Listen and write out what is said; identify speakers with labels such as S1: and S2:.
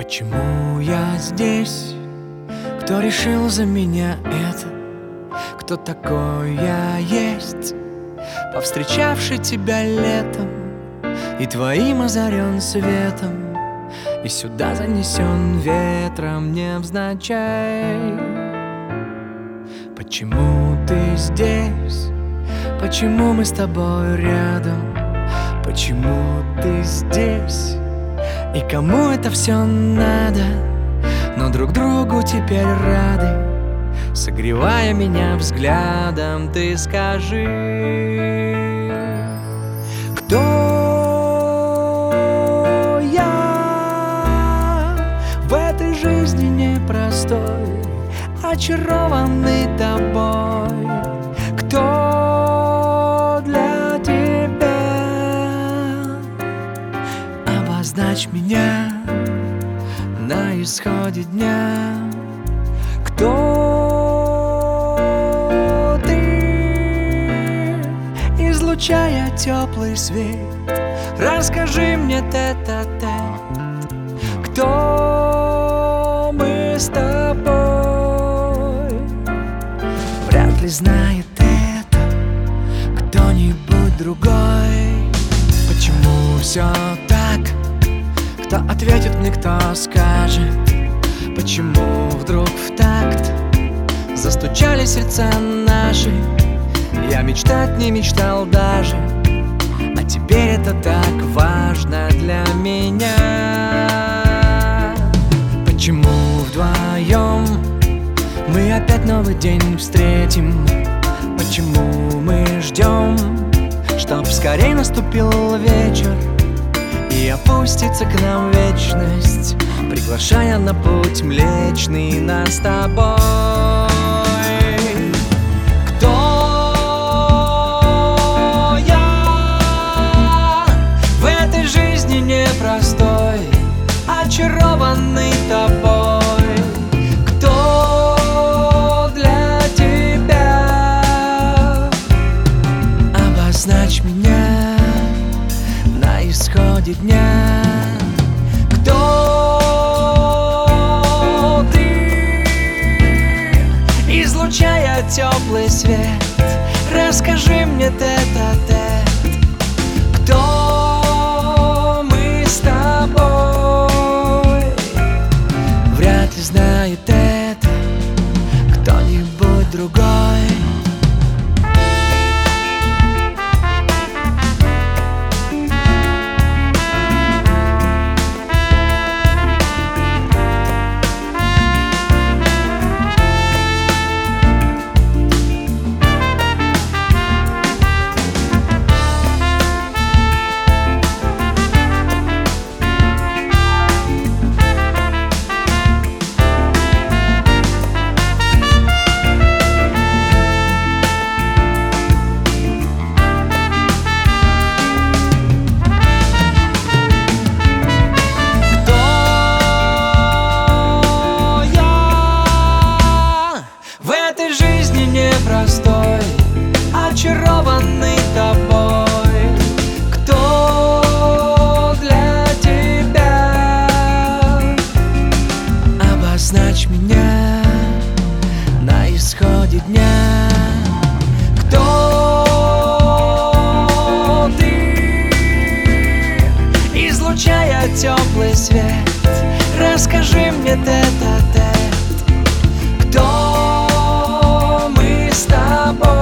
S1: Почему я здесь? Кто решил за меня это? Кто такой я есть, повстречавший тебя летом и твоим озарен светом, и сюда занесен ветром невзначай? Почему ты здесь? Почему мы с тобой рядом? Почему ты здесь? И кому это все надо? Но друг другу теперь рады, согревая меня взглядом. Ты скажи, кто я в этой жизни непростой, очарованный тобой? Кто для тебя? Обозначь меня на исходе дня. Кто ты, излучая теплый свет? Расскажи мне тет-а-тет, кто мы с тобой? Вряд ли знает это кто-нибудь другой. Почему все так? Кто ответит мне, кто скажет? Почему вдруг в такт застучали сердца наши? Я мечтать не мечтал даже, а теперь это так важно для меня. Почему вдвоем мы опять новый день встретим? Почему мы ждем, чтоб скорей наступил вечер и опустится к нам вечность, приглашая на путь Млечный нас с тобой? Кто я в этой жизни непростой, очарованный тобой? Кто для тебя? Обозначь меня на исходе дня. Кто ты, излучая теплый свет? Расскажи мне тет-а-тет, кто мы с тобой? Вряд ли знает это кто-нибудь другой. Непростой, очарованный тобой. Кто для тебя? Обозначь меня на исходе дня. Кто ты, излучая теплый свет? Расскажи мне тет-а-тет, кто с тобой?